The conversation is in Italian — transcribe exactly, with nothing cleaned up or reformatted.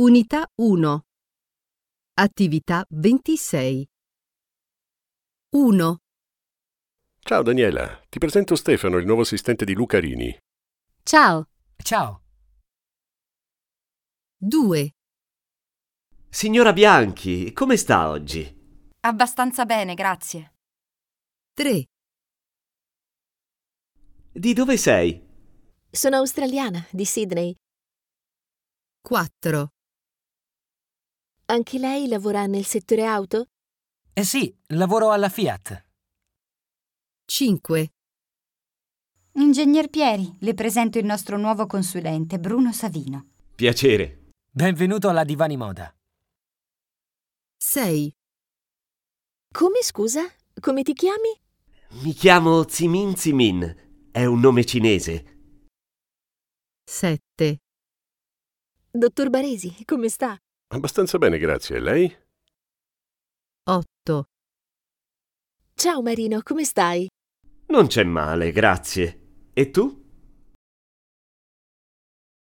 Unità uno. Attività ventisei. uno. Ciao Daniela, ti presento Stefano, il nuovo assistente di Lucarini. Ciao. Ciao. due. Signora Bianchi, come sta oggi? Abbastanza bene, grazie. tre. Di dove sei? Sono australiana, di Sydney. quattro. Anche lei lavora nel settore auto? Eh sì, lavoro alla Fiat. cinque. Ingegner Pieri, le presento il nostro nuovo consulente, Bruno Savino. Piacere. Benvenuto alla Divani Moda. sei. Come, scusa? Come ti chiami? Mi chiamo Zimin Zimin. È un nome cinese. sette. Dottor Baresi, come sta? Abbastanza bene, grazie. E lei? otto. Ciao Marino, come stai? Non c'è male, grazie. E tu?